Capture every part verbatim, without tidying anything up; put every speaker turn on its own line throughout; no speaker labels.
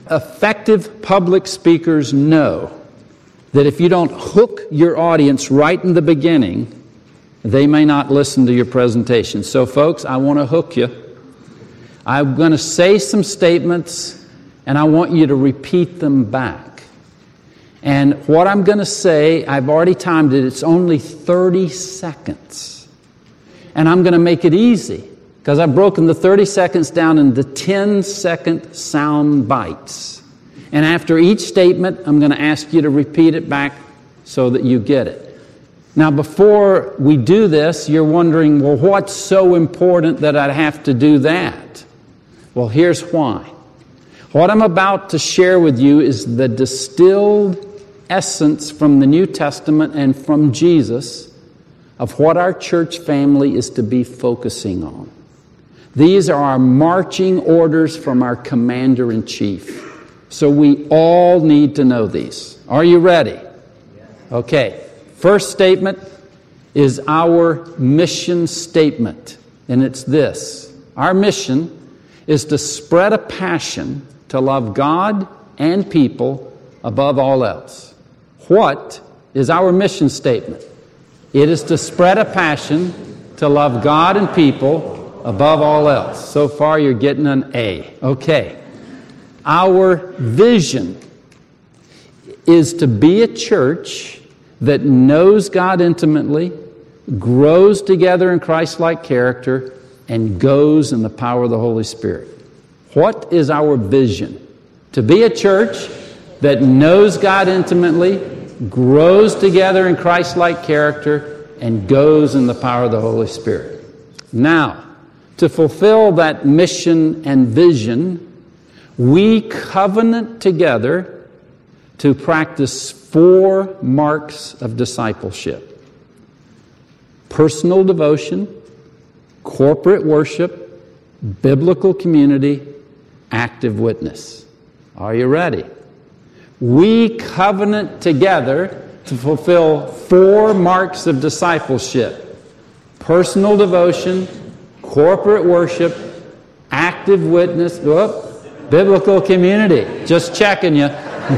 Effective public speakers know that if you don't hook your audience right in the beginning, they may not listen to your presentation. So folks, I want to hook you. I'm going to say some statements, and I want you to repeat them back. And what I'm going to say, I've already timed it, it's only thirty seconds. And I'm going to make it easy, because I've broken the thirty seconds down into ten second sound bites. And after each statement, I'm going to ask you to repeat it back so that you get it. Now, before we do this, you're wondering, well, what's so important that I'd have to do that? Well, here's why. What I'm about to share with you is the distilled essence from the New Testament and from Jesus of what our church family is to be focusing on. These are our marching orders from our commander-in-chief. So we all need to know these. Are you ready? Okay. First statement is our mission statement, and it's this. Our mission is to spread a passion to love God and people above all else. What is our mission statement? It is to spread a passion to love God and people above all else. So far, you're getting an A. Okay. Our vision is to be a church that knows God intimately, grows together in Christ-like character, and goes in the power of the Holy Spirit. What is our vision? To be a church that knows God intimately, grows together in Christ-like character, and goes in the power of the Holy Spirit. Now, to fulfill that mission and vision, we covenant together to practice four marks of discipleship: personal devotion, corporate worship, biblical community, active witness. Are you ready? We covenant together to fulfill four marks of discipleship: personal devotion, corporate worship, active witness, whoop, biblical community. Just checking you.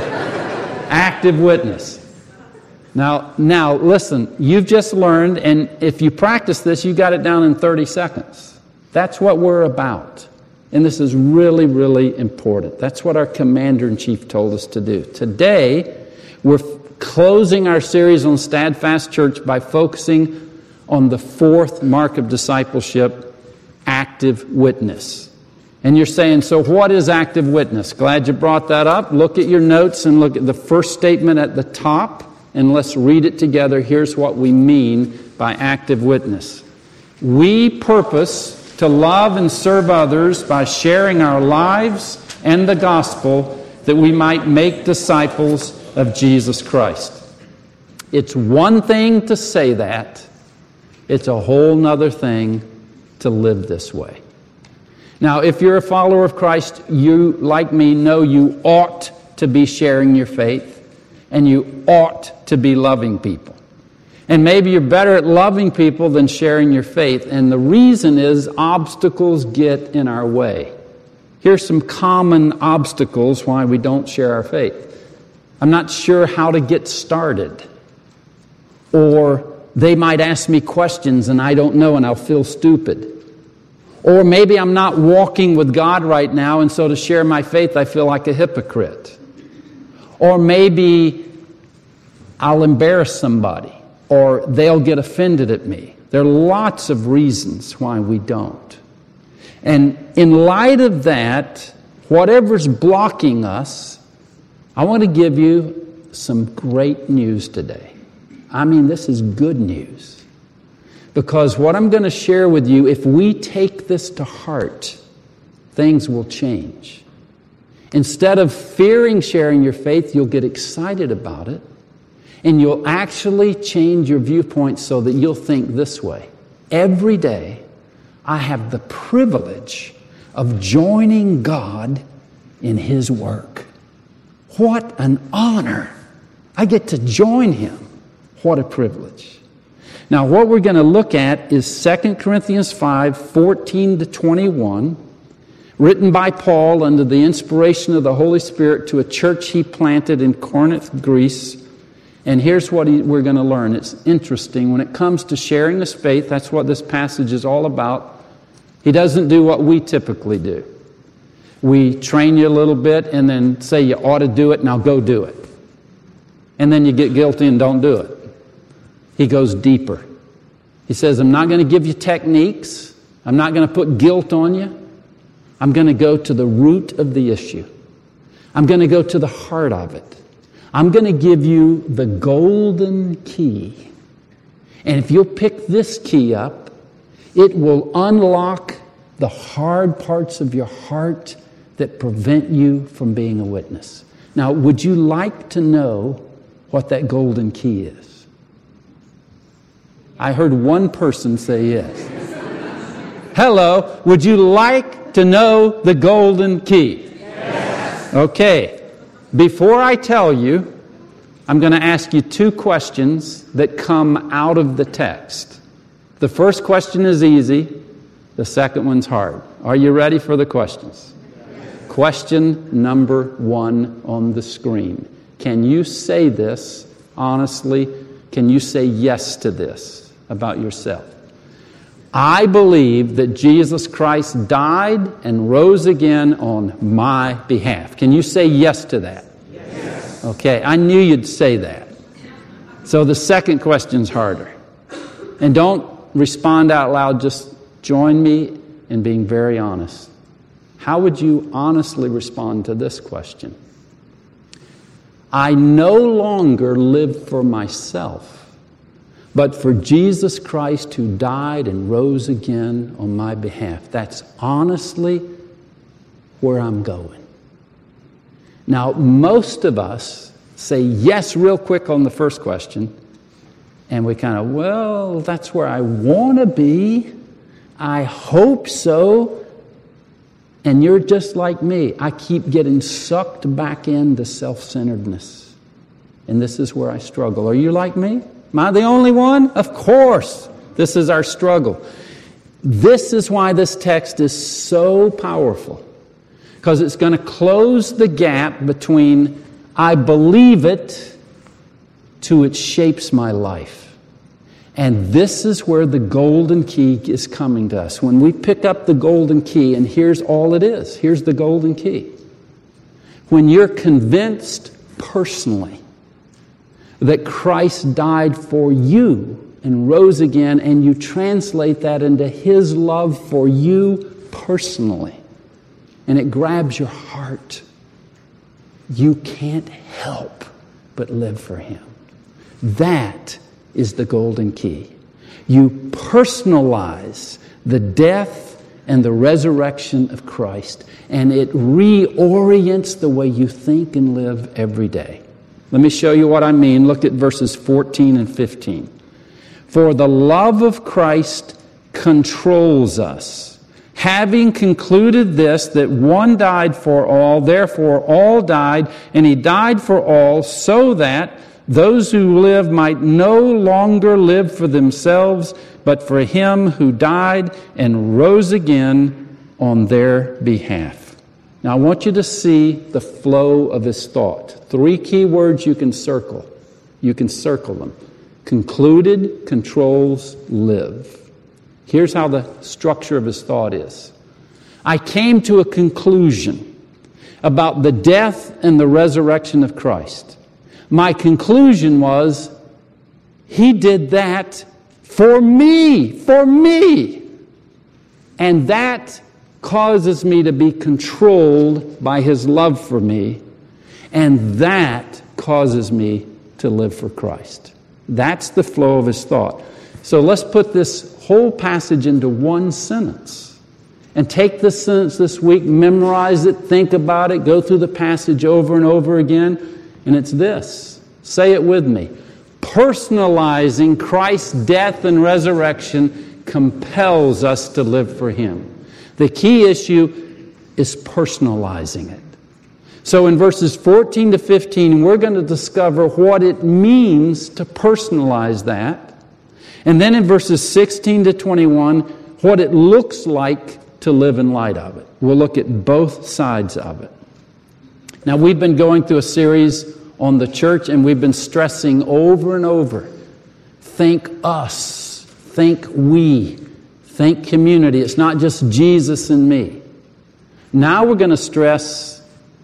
Active witness. Now, now, listen, you've just learned, and if you practice this, you got it down in thirty seconds. That's what we're about. And this is really, really important. That's what our commander-in-chief told us to do. Today, we're closing our series on Steadfast Church by focusing on the fourth mark of discipleship, active witness. And you're saying, so what is active witness? Glad you brought that up. Look at your notes and look at the first statement at the top, and let's read it together. Here's what we mean by active witness. We purpose to love and serve others by sharing our lives and the gospel that we might make disciples of Jesus Christ. It's one thing to say that. It's a whole nother thing to live this way. Now, if you're a follower of Christ, you, like me, know you ought to be sharing your faith, and you ought to be loving people. And maybe you're better at loving people than sharing your faith, and the reason is obstacles get in our way. Here's some common obstacles why we don't share our faith. I'm not sure how to get started. Or they might ask me questions and I don't know and I'll feel stupid. Or maybe I'm not walking with God right now, and so to share my faith, I feel like a hypocrite. Or maybe I'll embarrass somebody, or they'll get offended at me. There are lots of reasons why we don't. And in light of that, whatever's blocking us, I want to give you some great news today. I mean, this is good news. Because what I'm going to share with you, if we take this to heart, things will change. Instead of fearing sharing your faith, you'll get excited about it. And you'll actually change your viewpoint so that you'll think this way. Every day, I have the privilege of joining God in His work. What an honor. I get to join Him. What a privilege. Now, what we're going to look at is Second Corinthians five, fourteen to twenty-one. written by Paul under the inspiration of the Holy Spirit to a church he planted in Corinth, Greece. And here's what he, we're going to learn. It's interesting. When it comes to sharing his faith, that's what this passage is all about. He doesn't do what we typically do. We train you a little bit and then say you ought to do it, now go do it. And then you get guilty and don't do it. He goes deeper. He says, I'm not going to give you techniques. I'm not going to put guilt on you. I'm going to go to the root of the issue. I'm going to go to the heart of it. I'm going to give you the golden key. And if you'll pick this key up, it will unlock the hard parts of your heart that prevent you from being a witness. Now, would you like to know what that golden key is? I heard one person say yes. Hello, would you like to know the golden key? Yes. Okay. Before I tell you, I'm going to ask you two questions that come out of the text. The first question is easy. The second one's hard. Are you ready for the questions? Yes. Question number one on the screen. Can you say this honestly? Can you say yes to this about yourself? I believe that Jesus Christ died and rose again on my behalf. Can you say yes to that? Yes. Okay, I knew you'd say that. So the second question's harder. And don't respond out loud, just join me in being very honest. How would you honestly respond to this question? I no longer live for myself, but for Jesus Christ who died and rose again on my behalf. That's honestly where I'm going. Now, most of us say yes real quick on the first question, and we kind of, well, that's where I want to be. I hope so. And you're just like me. I keep getting sucked back into self-centeredness. And this is where I struggle. Are you like me? Am I the only one? Of course. This is our struggle. This is why this text is so powerful. Because it's going to close the gap between I believe it to it shapes my life. And this is where the golden key is coming to us. When we pick up the golden key, and here's all it is. Here's the golden key. When you're convinced personally that Christ died for you and rose again, and you translate that into His love for you personally, and it grabs your heart, you can't help but live for Him. That is the golden key. You personalize the death and the resurrection of Christ, and it reorients the way you think and live every day. Let me show you what I mean. Look at verses fourteen and fifteen. For the love of Christ controls us, having concluded this, that one died for all, therefore all died, and He died for all, so that those who live might no longer live for themselves, but for Him who died and rose again on their behalf. Now I want you to see the flow of his thought. Three key words you can circle. You can circle them. Concluded, controls, live. Here's how the structure of his thought is. I came to a conclusion about the death and the resurrection of Christ. My conclusion was, He did that for me, for me. And that causes me to be controlled by His love for me. And that causes me to live for Christ. That's the flow of his thought. So let's put this whole passage into one sentence. And take this sentence this week, memorize it, think about it, go through the passage over and over again. And it's this. Say it with me. Personalizing Christ's death and resurrection compels us to live for Him. The key issue is personalizing it. So in verses fourteen to fifteen, we're going to discover what it means to personalize that. And then in verses sixteen to twenty-one, what it looks like to live in light of it. We'll look at both sides of it. Now, we've been going through a series on the church, and we've been stressing over and over, think us, think we, think community. It's not just Jesus and me. Now we're going to stress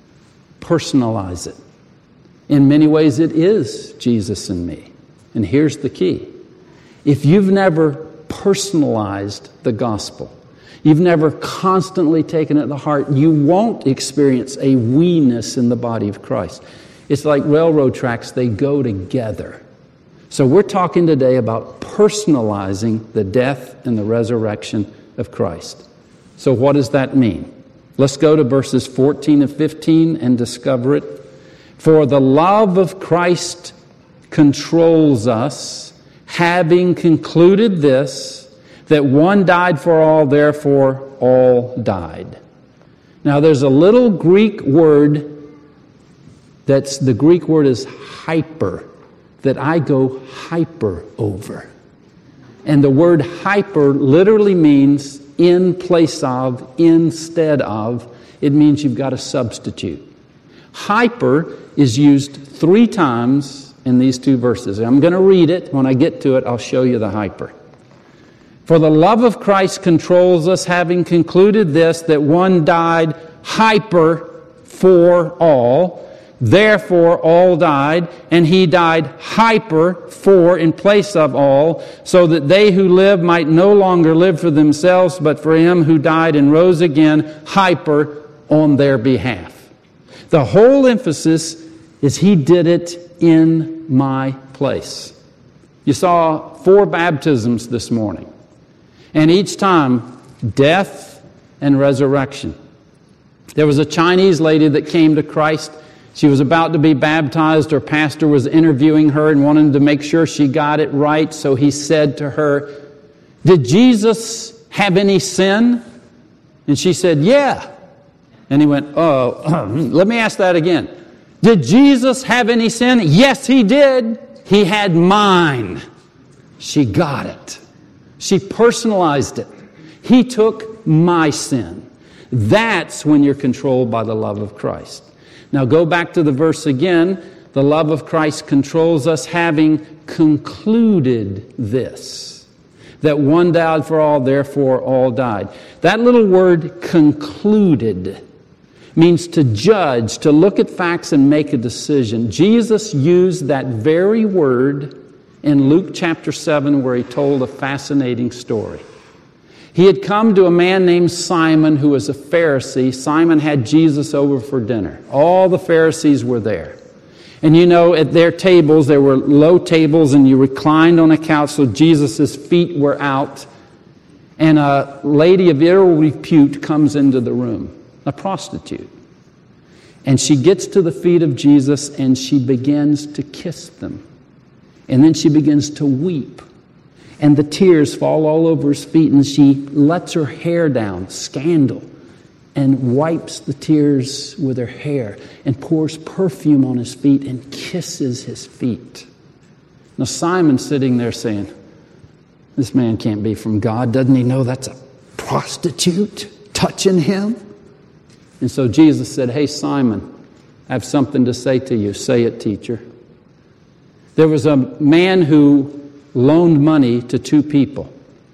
personalize it. In many ways, it is Jesus and me. And here's the key. If you've never personalized the gospel, you've never constantly taken it to heart, you won't experience a we-ness in the body of Christ. It's like railroad tracks, they go together. So we're talking today about personalizing the death and the resurrection of Christ. So what does that mean? Let's go to verses fourteen and fifteen and discover it. For the love of Christ controls us, having concluded this, that one died for all, therefore all died. Now there's a little Greek word that's, the Greek word is hyper, that I go hyper over. And the word hyper literally means in place of, instead of. It means you've got a substitute. Hyper is used three times in these two verses. I'm going to read it. When I get to it, I'll show you the hyper. For the love of Christ controls us, having concluded this, that one died hyper for all. Therefore all died, and he died hyper for in place of all, so that they who live might no longer live for themselves, but for him who died and rose again hyper on their behalf. The whole emphasis is he did it in my place. You saw four baptisms this morning, and each time death and resurrection. There was a Chinese lady that came to Christ. She was about to be baptized. Her pastor was interviewing her and wanted to make sure she got it right. So he said to her, "Did Jesus have any sin?" And she said, "Yeah." And he went, "Oh, let me ask that again. Did Jesus have any sin?" "Yes, he did. He had mine." She got it. She personalized it. He took my sin. That's when you're controlled by the love of Christ. Now go back to the verse again. The love of Christ controls us, having concluded this, that one died for all, therefore all died. That little word concluded means to judge, to look at facts and make a decision. Jesus used that very word in Luke chapter seven, where he told a fascinating story. He had come to a man named Simon, who was a Pharisee. Simon had Jesus over for dinner. All the Pharisees were there. And you know, at their tables, there were low tables, and you reclined on a couch, so Jesus' feet were out. And a lady of ill repute comes into the room, a prostitute. And she gets to the feet of Jesus, and she begins to kiss them. And then she begins to weep. And the tears fall all over his feet, and she lets her hair down, scandal, and wipes the tears with her hair and pours perfume on his feet and kisses his feet. Now Simon's sitting there saying, "This man can't be from God. Doesn't he know that's a prostitute touching him?" And so Jesus said, "Hey, Simon, I have something to say to you." "Say it, teacher." There was a man who loaned money to two people.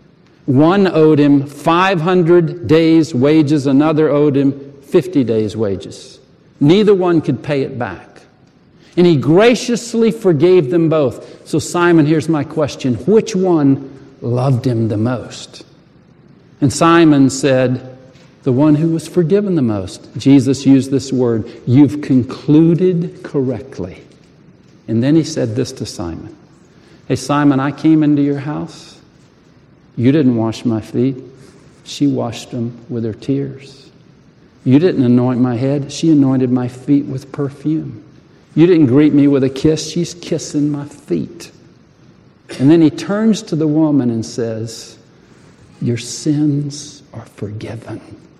One owed him five hundred days' wages, another owed him fifty days' wages. Neither one could pay it back. And he graciously forgave them both. So Simon, here's my question. Which one loved him the most? And Simon said, the one who was forgiven the most. Jesus used this word, "You've concluded correctly." And then he said this to Simon. "Hey, Simon, I came into your house. You didn't wash my feet. She washed them with her tears. You didn't anoint my head. She anointed my feet with perfume. You didn't greet me with a kiss. She's kissing my feet." And then he turns to the woman and says, "Your sins are forgiven.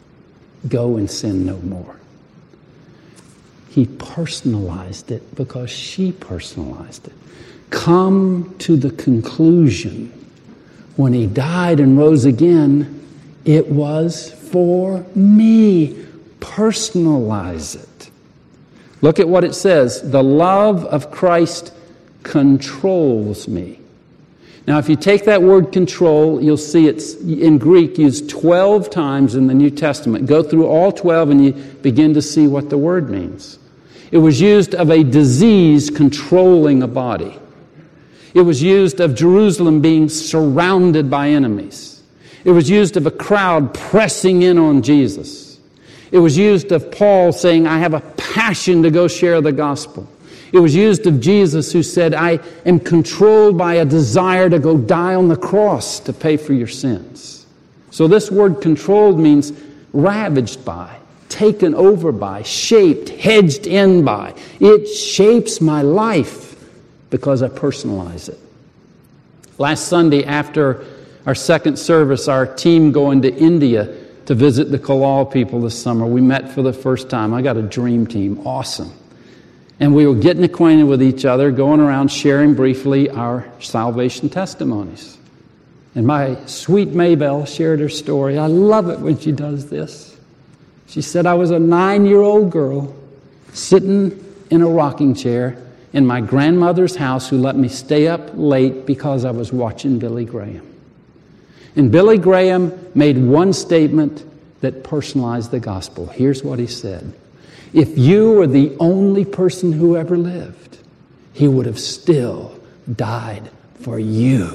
Go and sin no more." He personalized it because she personalized it. Come to the conclusion, when he died and rose again, It was for me. Personalize it. Look at what it says. The love of Christ controls me. Now, if you take that word control, you'll see it's in Greek used twelve times in the New Testament. Go through all twelve and you begin to see what the word means. It was used of a disease controlling a body. It was used of Jerusalem being surrounded by enemies. It was used of a crowd pressing in on Jesus. It was used of Paul saying, I have a passion to go share the gospel. It was used of Jesus who said, I am controlled by a desire to go die on the cross to pay for your sins. So this word controlled means ravaged by, taken over by, shaped, hedged in by. It shapes my life because I personalize it. Last Sunday after our second service, our team going to India to visit the Kalal people this summer, we met for the first time. I got a dream team. Awesome. And we were getting acquainted with each other, going around sharing briefly our salvation testimonies. And my sweet Maybelle shared her story. I love it when she does this. She said, I was a nine-year-old girl sitting in a rocking chair in my grandmother's house who let me stay up late because I was watching Billy Graham. And Billy Graham made one statement that personalized the gospel. Here's what he said. If you were the only person who ever lived, he would have still died for you.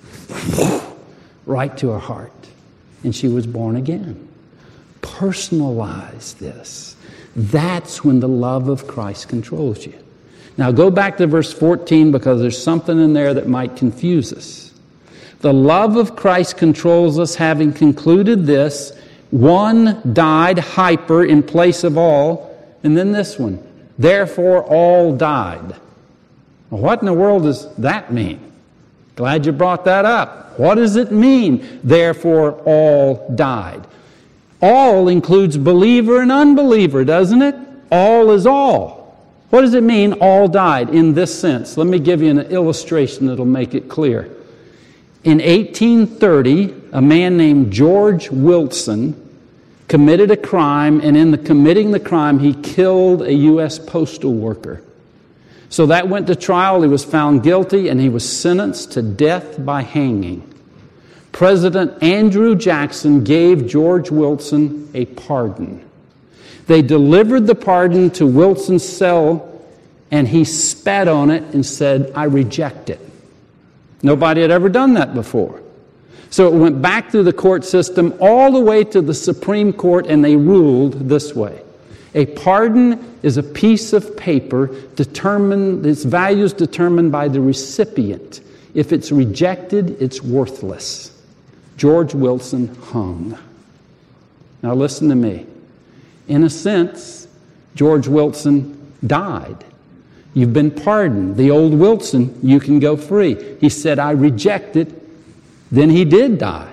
Right to her heart. And she was born again. Personalize this. That's when the love of Christ controls you. Now go back to verse fourteen because there's something in there that might confuse us. The love of Christ controls us, having concluded this. One died, hyper, in place of all. And then this one, therefore all died. Well, what in the world does that mean? Glad you brought that up. What does it mean, therefore all died? All includes believer and unbeliever, doesn't it? All is all. What does it mean, all died, in this sense? Let me give you an illustration that'll make it clear. In eighteen thirty, a man named George Wilson committed a crime, and in the committing the crime, he killed a U S postal worker. So that went to trial. He was found guilty, and he was sentenced to death by hanging. President Andrew Jackson gave George Wilson a pardon. They delivered the pardon to Wilson's cell, and he spat on it and said, I reject it. Nobody had ever done that before. So it went back through the court system all the way to the Supreme Court, and they ruled this way. A pardon is a piece of paper determined, its value is determined by the recipient. If it's rejected, it's worthless. George Wilson hung. Now listen to me. In a sense, George Wilson died. You've been pardoned. The old Wilson, you can go free. He said, I reject it. Then he did die.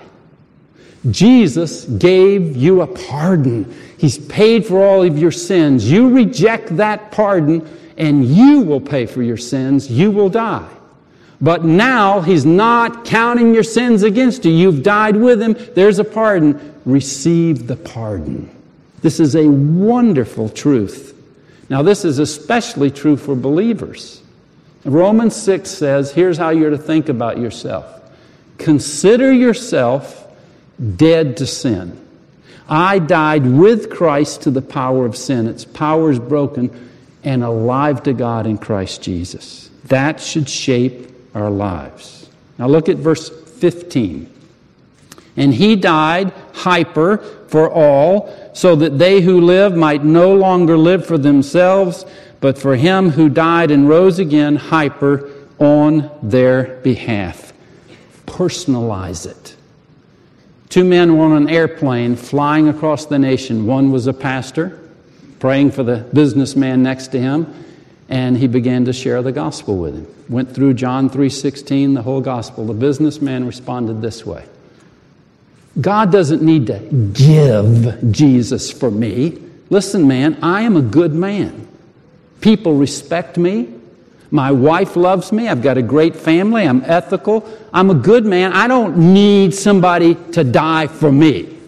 Jesus gave you a pardon. He's paid for all of your sins. You reject that pardon, and you will pay for your sins. You will die. But now He's not counting your sins against you. You've died with Him. There's a pardon. Receive the pardon. This is a wonderful truth. Now, this is especially true for believers. Romans six says, here's how you're to think about yourself. Consider yourself dead to sin. I died with Christ to the power of sin. Its power is broken, and alive to God in Christ Jesus. That should shape our lives. Now look at verse fifteen. And He died, hyper, for all, so that they who live might no longer live for themselves, but for Him who died and rose again, hyper, on their behalf. Personalize it. Two men were on an airplane flying across the nation. One was a pastor, praying for the businessman next to him, and he began to share the gospel with him. Went through John three sixteen, the whole gospel. The businessman responded this way. God doesn't need to give Jesus for me. Listen, man, I am a good man. People respect me. My wife loves me. I've got a great family. I'm ethical. I'm a good man. I don't need somebody to die for me.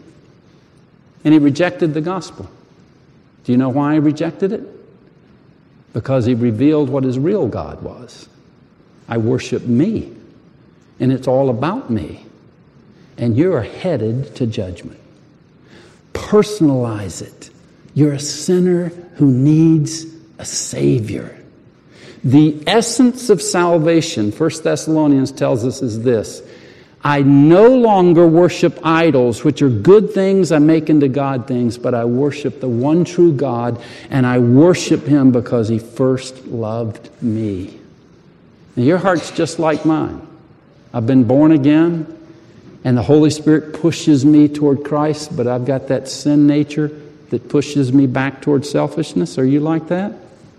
And he rejected the gospel. Do you know why he rejected it? Because he revealed what his real God was. I worship me, and it's all about me. And you're headed to judgment. Personalize it. You're a sinner who needs a Savior. The essence of salvation, First Thessalonians tells us, is this: I no longer worship idols, which are good things I make into God things, but I worship the one true God, and I worship Him because He first loved me. Now, your heart's just like mine. I've been born again, and the Holy Spirit pushes me toward Christ, but I've got that sin nature that pushes me back toward selfishness. Are you like that?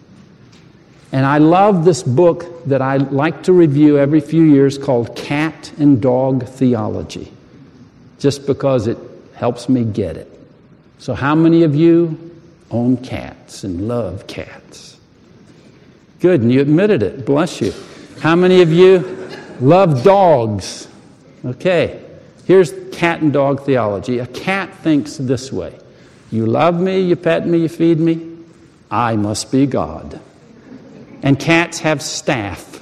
And I love this book that I like to review every few years called Cat and Dog Theology, just because it helps me get it. So how many of you own cats and love cats? Good, and you admitted it. Bless you. How many of you love dogs? Okay, here's cat and dog theology. A cat thinks this way: you love me, you pet me, you feed me, I must be God. And cats have staff.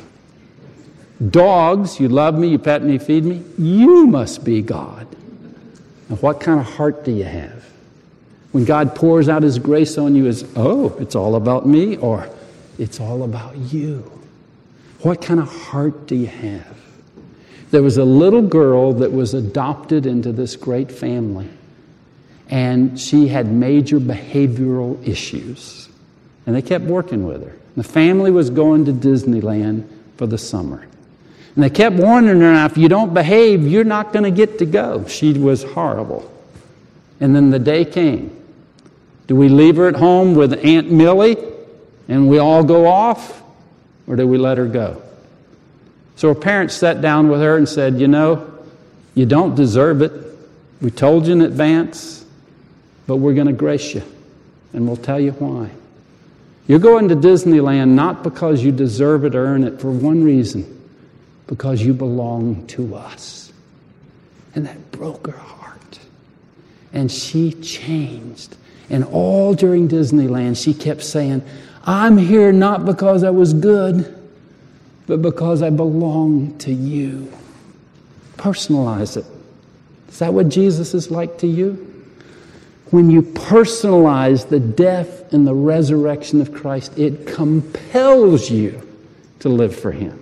Dogs, you love me, you pet me, you feed me, you must be God. Now, what kind of heart do you have? When God pours out His grace on you, is, oh, it's all about me, or it's all about you? What kind of heart do you have? There was a little girl that was adopted into this great family, and she had major behavioral issues, and they kept working with her. The family was going to Disneyland for the summer. And they kept warning her, now, if you don't behave, you're not going to get to go. She was horrible. And then the day came. Do we leave her at home with Aunt Millie and we all go off? Or do we let her go? So her parents sat down with her and said, you know, you don't deserve it. We told you in advance, but we're going to grace you. And we'll tell you why. You're going to Disneyland not because you deserve it or earn it, for one reason: because you belong to us. And that broke her heart. And she changed. And all during Disneyland, she kept saying, I'm here not because I was good, but because I belong to you. Personalize it. Is that what Jesus is like to you? When you personalize the death and the resurrection of Christ, it compels you to live for Him.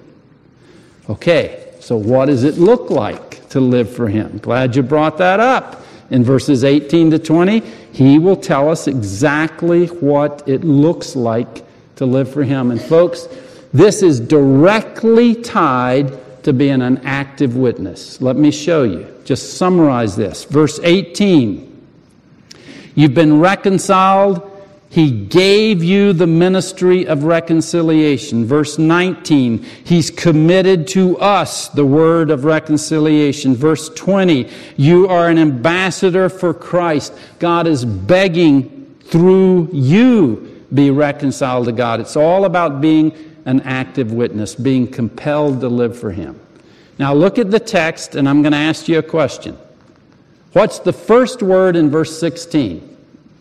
Okay, so what does it look like to live for Him? Glad you brought that up. In verses eighteen to twenty, He will tell us exactly what it looks like to live for Him. And folks, this is directly tied to being an active witness. Let me show you. Just summarize this. Verse eighteen. You've been reconciled. He gave you the ministry of reconciliation. Verse nineteen, He's committed to us the word of reconciliation. Verse twenty, you are an ambassador for Christ. God is begging through you be reconciled to God. It's all about being an active witness, being compelled to live for Him. Now look at the text, and I'm going to ask you a question. What's the first word in verse sixteen?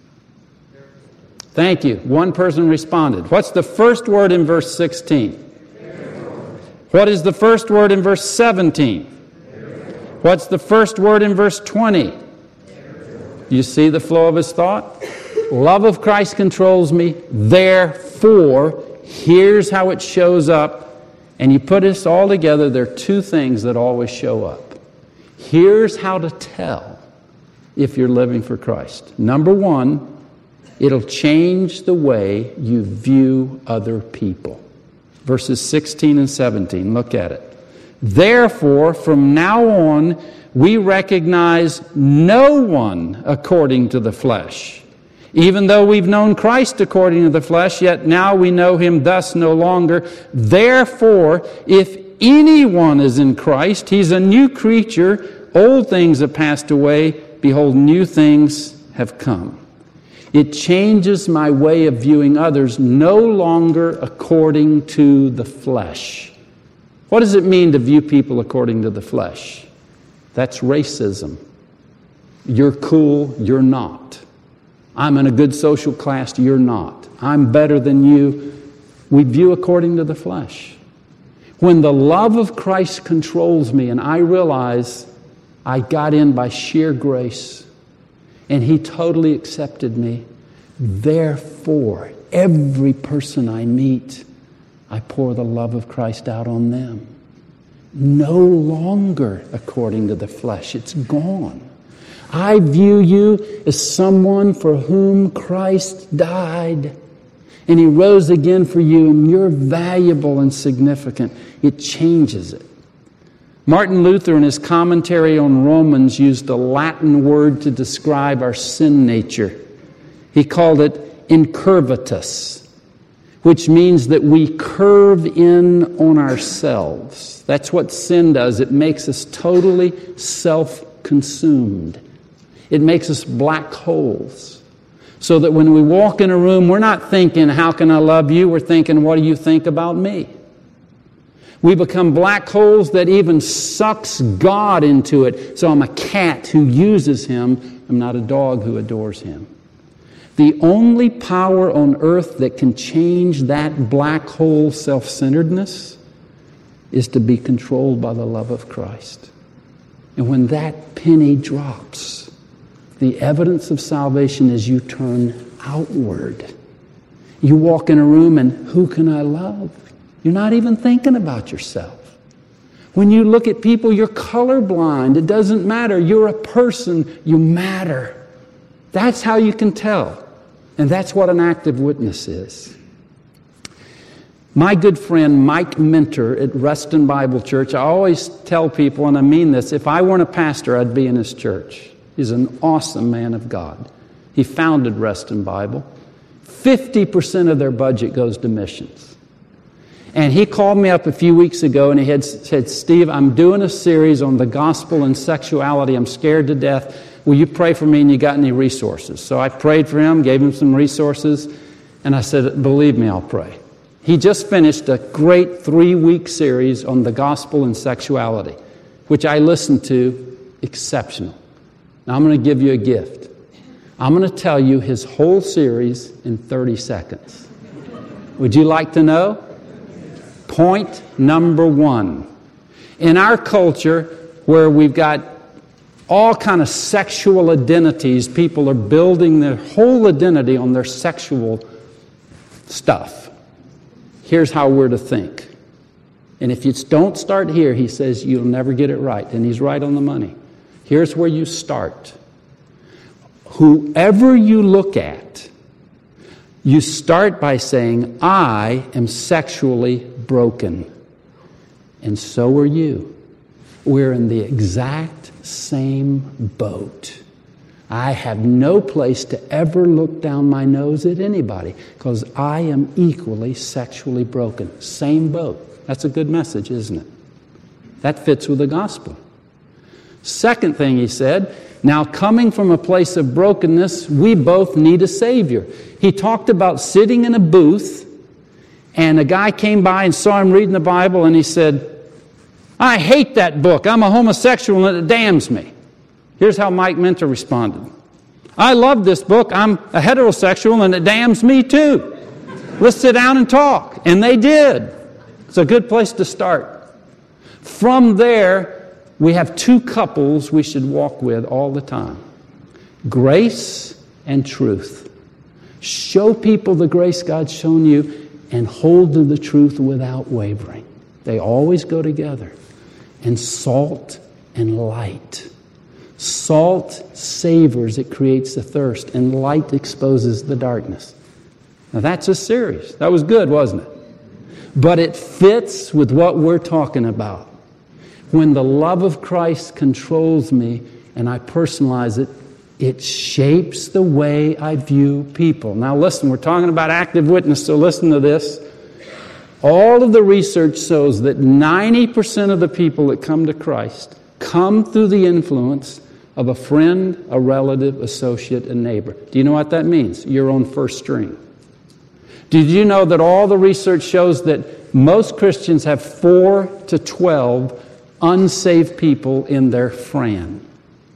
Thank you. One person responded. What's the first word in verse sixteen? What is the first word in verse seventeen? What's the first word in verse twenty? You see the flow of his thought? Love of Christ controls me. Therefore, here's how it shows up. And you put this all together, there are two things that always show up. Here's how to tell if you're living for Christ. Number one, it'll change the way you view other people. Verses sixteen and seventeen, look at it. Therefore, from now on, we recognize no one according to the flesh. Even though we've known Christ according to the flesh, yet now we know Him thus no longer. Therefore, if anyone is in Christ, he's a new creature. Old things have passed away. Behold, new things have come. It changes my way of viewing others, no longer according to the flesh. What does it mean to view people according to the flesh? That's racism. You're cool, you're not. I'm in a good social class, you're not. I'm better than you. We view according to the flesh. When the love of Christ controls me and I realize I got in by sheer grace and He totally accepted me, therefore, every person I meet, I pour the love of Christ out on them. No longer according to the flesh. It's gone. I view you as someone for whom Christ died. And He rose again for you, and you're valuable and significant. It changes it. Martin Luther, in his commentary on Romans, used a Latin word to describe our sin nature. He called it incurvatus, which means that we curve in on ourselves. That's what sin does. It makes us totally self-consumed. It makes us black holes. So that when we walk in a room, we're not thinking, how can I love you? We're thinking, what do you think about me? We become black holes that even sucks God into it. So I'm a cat who uses Him. I'm not a dog who adores Him. The only power on earth that can change that black hole self-centeredness is to be controlled by the love of Christ. And when that penny drops, the evidence of salvation is you turn outward. You walk in a room and who can I love? You're not even thinking about yourself. When you look at people, you're colorblind. It doesn't matter. You're a person. You matter. That's how you can tell. And that's what an active witness is. My good friend Mike Minter at Reston Bible Church, I always tell people, and I mean this, if I weren't a pastor, I'd be in his church. He's an awesome man of God. He founded Reston Bible. fifty percent of their budget goes to missions. And he called me up a few weeks ago and he had said, Steve, I'm doing a series on the gospel and sexuality. I'm scared to death. Will you pray for me, and you got any resources? So I prayed for him, gave him some resources, and I said, believe me, I'll pray. He just finished a great three-week series on the gospel and sexuality, which I listened to, exceptional. Now I'm going to give you a gift. I'm going to tell you his whole series in thirty seconds. Would you like to know? Point number one. In our culture, where we've got all kind of sexual identities, people are building their whole identity on their sexual stuff. Here's how we're to think. And if you don't start here, he says, you'll never get it right. And he's right on the money. Here's where you start. Whoever you look at, you start by saying, I am sexually broken. And so are you. We're in the exact same boat. I have no place to ever look down my nose at anybody because I am equally sexually broken. Same boat. That's a good message, isn't it? That fits with the gospel. Second thing he said, now coming from a place of brokenness, we both need a Savior. He talked about sitting in a booth, and a guy came by and saw him reading the Bible, and he said, I hate that book. I'm a homosexual and it damns me. Here's how Mike Minter responded. I love this book. I'm a heterosexual and it damns me too. Let's sit down and talk. And they did. It's a good place to start. From there, we have two couples we should walk with all the time. Grace and truth. Show people the grace God's shown you and hold to the truth without wavering. They always go together. And salt and light. Salt savors, it creates the thirst, and light exposes the darkness. Now that's a series. That was good, wasn't it? But it fits with what we're talking about. When the love of Christ controls me and I personalize it, it shapes the way I view people. Now listen, we're talking about active witness, so listen to this. All of the research shows that ninety percent of the people that come to Christ come through the influence of a friend, a relative, associate, and neighbor. Do you know what that means? You're on first string. Did you know that all the research shows that most Christians have four to twelve unsaved people in their friend?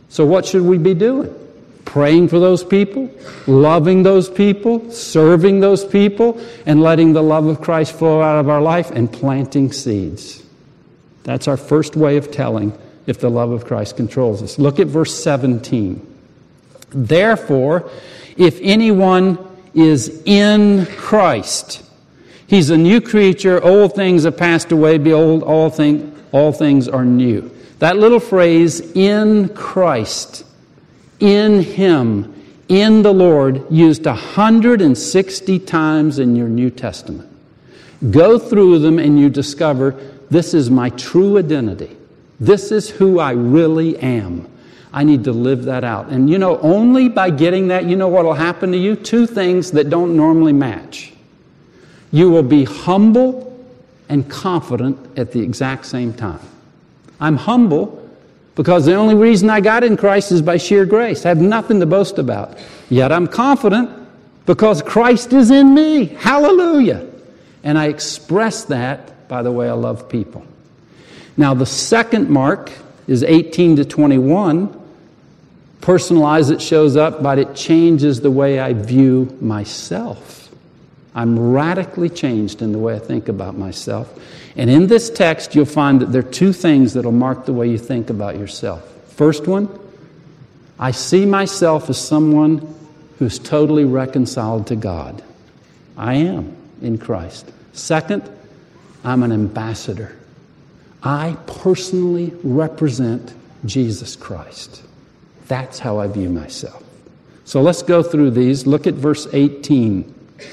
So what should we be doing? Praying for those people, loving those people, serving those people, and letting the love of Christ flow out of our life and planting seeds. That's our first way of telling if the love of Christ controls us. Look at verse seventeen. Therefore, if anyone is in Christ, he's a new creature. Old things have passed away. Behold, all, thing, all things are new. That little phrase, in Christ, in Him, in the Lord, used one hundred sixty times in your New Testament. Go through them and you discover, this is my true identity. This is who I really am. I need to live that out. And you know, only by getting that, you know what will happen to you? Two things that don't normally match. You will be humble and confident at the exact same time. I'm humble because the only reason I got in Christ is by sheer grace. I have nothing to boast about. Yet I'm confident because Christ is in me. Hallelujah. And I express that by the way I love people. Now the second mark is eighteen to twenty-one. Personalized, it shows up, but it changes the way I view myself. I'm radically changed in the way I think about myself. And in this text, you'll find that there are two things that will mark the way you think about yourself. First one, I see myself as someone who's totally reconciled to God. I am in Christ. Second, I'm an ambassador. I personally represent Jesus Christ. That's how I view myself. So let's go through these. Look at verse eighteen.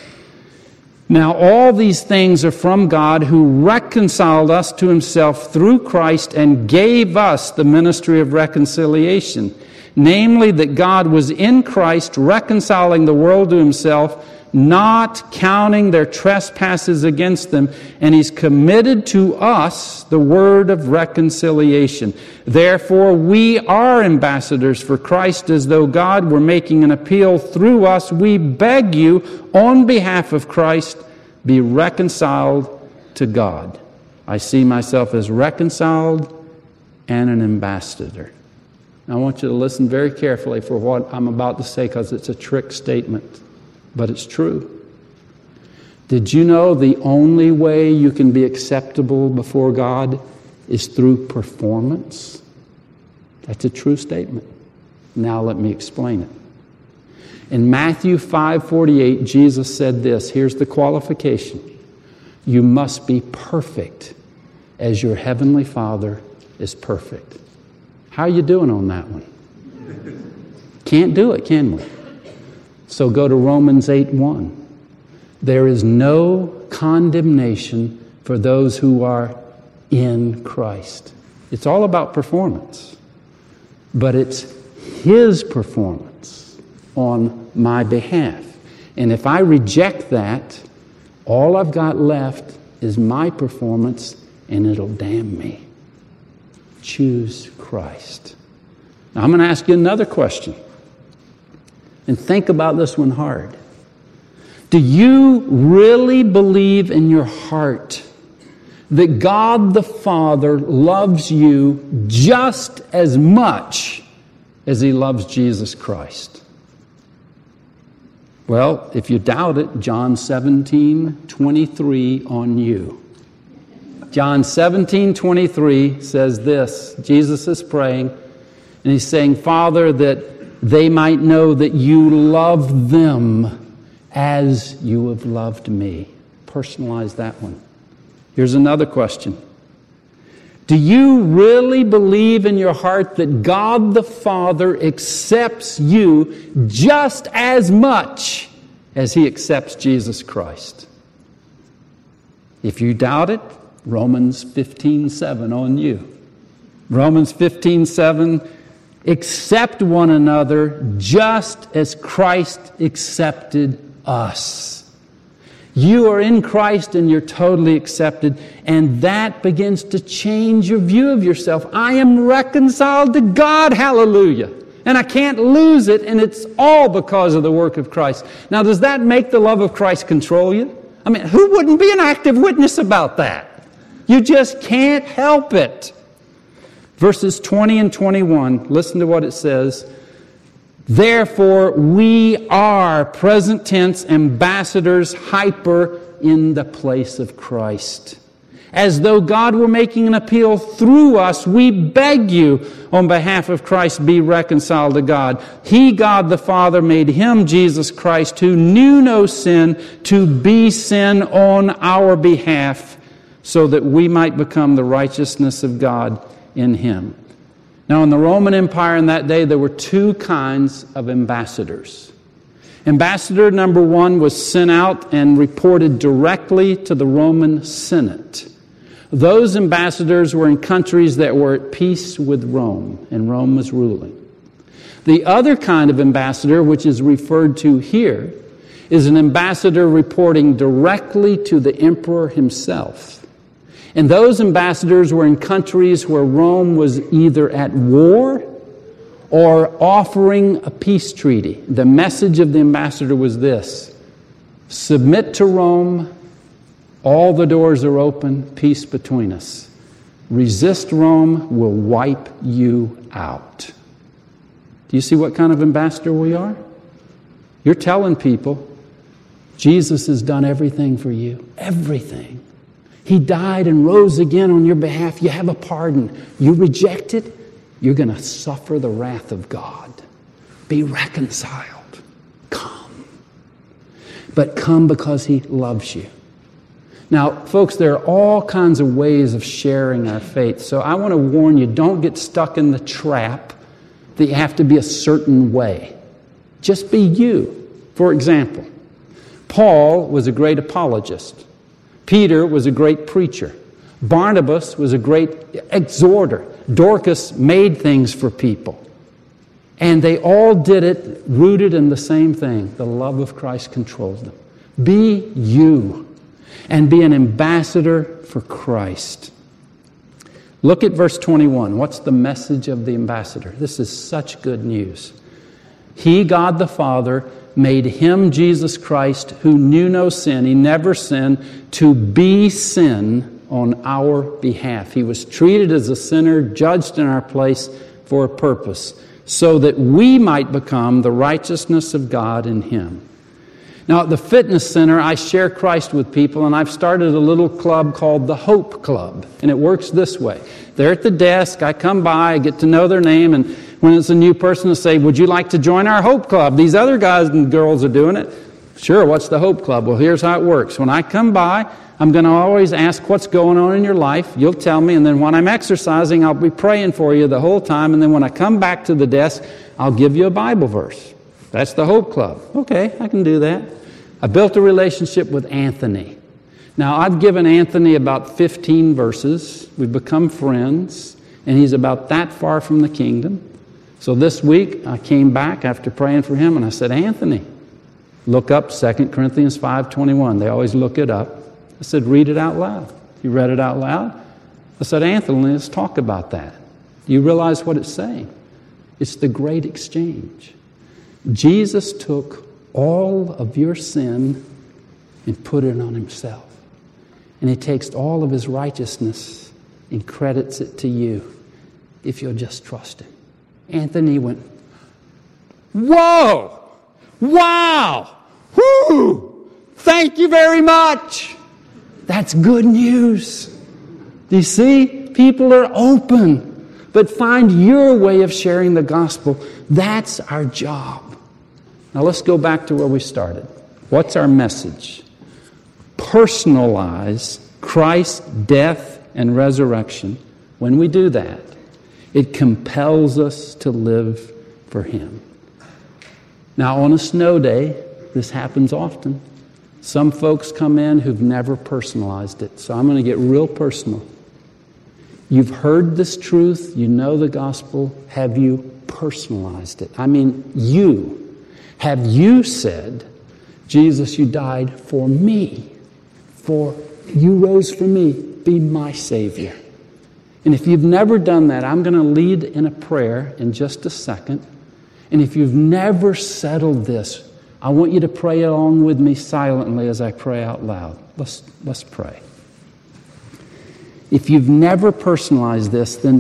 Now all these things are from God, who reconciled us to Himself through Christ and gave us the ministry of reconciliation. Namely, that God was in Christ reconciling the world to Himself, not counting their trespasses against them, and He's committed to us the word of reconciliation. Therefore, we are ambassadors for Christ, as though God were making an appeal through us. We beg you, on behalf of Christ, be reconciled to God. I see myself as reconciled and an ambassador. Now, I want you to listen very carefully for what I'm about to say, because it's a trick statement. But it's true. Did you know the only way you can be acceptable before God is through performance? That's a true statement. Now let me explain it. In Matthew five forty-eight, Jesus said this. Here's the qualification. You must be perfect as your heavenly Father is perfect. How are you doing on that one? Can't do it, can we? So go to Romans eight one. There is no condemnation for those who are in Christ. It's all about performance. But it's His performance on my behalf. And if I reject that, all I've got left is my performance, and it'll damn me. Choose Christ. Now I'm going to ask you another question. And think about this one hard. Do you really believe in your heart that God the Father loves you just as much as He loves Jesus Christ? Well, if you doubt it, John seventeen twenty-three on you. John seventeen twenty-three says this. Jesus is praying, and He's saying, Father, that they might know that you love them as you have loved me. Personalize that one. Here's another question. Do you really believe in your heart that God the Father accepts you just as much as He accepts Jesus Christ? If you doubt it, Romans fifteen seven on you. Romans fifteen seven, accept one another just as Christ accepted us. You are in Christ and you're totally accepted, and that begins to change your view of yourself. I am reconciled to God, hallelujah. And I can't lose it, and it's all because of the work of Christ. Now, does that make the love of Christ control you? I mean, who wouldn't be an active witness about that? You just can't help it. Verses twenty and twenty-one, listen to what it says. Therefore, we are, present tense, ambassadors, hyper, in the place of Christ. As though God were making an appeal through us, we beg you, on behalf of Christ, be reconciled to God. He, God the Father, made Him, Jesus Christ, who knew no sin, to be sin on our behalf, so that we might become the righteousness of God in Him. Now, in the Roman Empire in that day, there were two kinds of ambassadors. Ambassador number one was sent out and reported directly to the Roman Senate. Those ambassadors were in countries that were at peace with Rome, and Rome was ruling. The other kind of ambassador, which is referred to here, is an ambassador reporting directly to the emperor himself. And those ambassadors were in countries where Rome was either at war or offering a peace treaty. The message of the ambassador was this: submit to Rome, all the doors are open, peace between us. Resist Rome, we'll wipe you out. Do you see what kind of ambassador we are? You're telling people, Jesus has done everything for you. Everything. He died and rose again on your behalf. You have a pardon. You reject it, you're going to suffer the wrath of God. Be reconciled. Come. But come because He loves you. Now, folks, there are all kinds of ways of sharing our faith. So I want to warn you, don't get stuck in the trap that you have to be a certain way. Just be you. For example, Paul was a great apologist. Peter was a great preacher. Barnabas was a great exhorter. Dorcas made things for people. And they all did it rooted in the same thing. The love of Christ controls them. Be you and be an ambassador for Christ. Look at verse twenty-one. What's the message of the ambassador? This is such good news. He, God the Father, made Him, Jesus Christ, who knew no sin, He never sinned, to be sin on our behalf. He was treated as a sinner, judged in our place for a purpose, so that we might become the righteousness of God in Him. Now, at the fitness center, I share Christ with people, and I've started a little club called the Hope Club, and it works this way. They're at the desk, I come by, I get to know their name, and when it's a new person, I say, would you like to join our Hope Club? These other guys and girls are doing it. Sure, what's the Hope Club? Well, here's how it works. When I come by, I'm going to always ask what's going on in your life. You'll tell me, and then when I'm exercising, I'll be praying for you the whole time, and then when I come back to the desk, I'll give you a Bible verse. That's the Hope Club. Okay, I can do that. I built a relationship with Anthony. Now, I've given Anthony about fifteen verses. We've become friends, and he's about that far from the kingdom. So this week, I came back after praying for him, and I said, Anthony, look up Second Corinthians five twenty-one. They always look it up. I said, read it out loud. He read it out loud. I said, Anthony, let's talk about that. Do you realize what it's saying? It's the great exchange. Jesus took all of your sin and put it on Himself. And He takes all of His righteousness and credits it to you if you'll just trust Him. Anthony went, whoa! Wow! Whoo! Thank you very much! That's good news. Do you see? People are open. But find your way of sharing the gospel. That's our job. Now let's go back to where we started. What's our message? Personalize Christ's death and resurrection. When we do that, it compels us to live for Him. Now, on a snow day, this happens often. Some folks come in who've never personalized it. So I'm going to get real personal. You've heard this truth. You know the gospel. Have you personalized it? I mean, you. Have you said, Jesus, you died for me. For you rose for me. Be my Savior. And if you've never done that, I'm going to lead in a prayer in just a second. And if you've never settled this, I want you to pray along with me silently as I pray out loud. Let's, let's pray. If you've never personalized this, then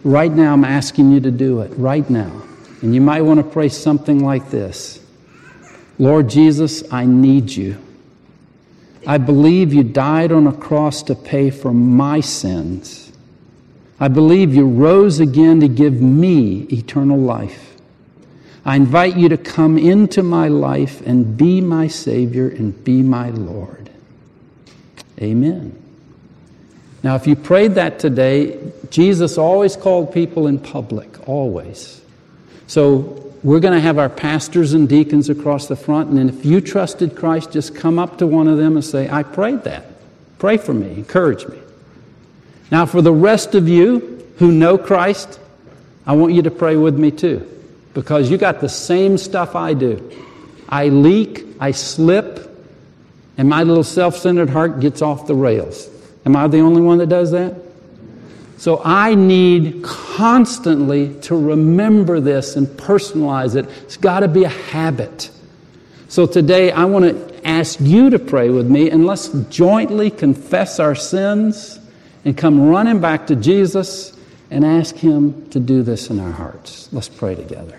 right now I'm asking you to do it, right now. And you might want to pray something like this. Lord Jesus, I need you. I believe you died on a cross to pay for my sins. I believe you rose again to give me eternal life. I invite you to come into my life and be my Savior and be my Lord. Amen. Now, if you prayed that today, Jesus always called people in public, always. So we're going to have our pastors and deacons across the front, and then if you trusted Christ, just come up to one of them and say, I prayed that. Pray for me. Encourage me. Now, for the rest of you who know Christ, I want you to pray with me too, because you got the same stuff I do. I leak, I slip, and my little self-centered heart gets off the rails. Am I the only one that does that? So I need constantly to remember this and personalize it. It's got to be a habit. So today I want to ask you to pray with me, and let's jointly confess our sins and come running back to Jesus and ask Him to do this in our hearts. Let's pray together.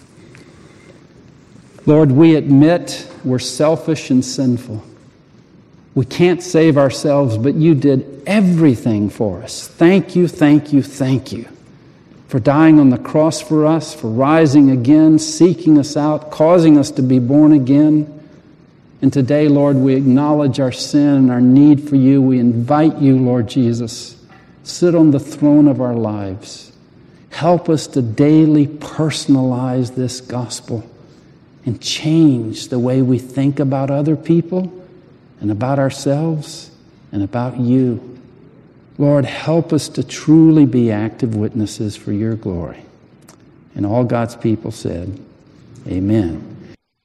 Lord, we admit we're selfish and sinful. We can't save ourselves, but you did everything for us. Thank you, thank you, thank you for dying on the cross for us, for rising again, seeking us out, causing us to be born again. And today, Lord, we acknowledge our sin and our need for you. We invite you, Lord Jesus, sit on the throne of our lives. Help us to daily personalize this gospel and change the way we think about other people and about ourselves, and about you. Lord, help us to truly be active witnesses for your glory. And all God's people said, amen.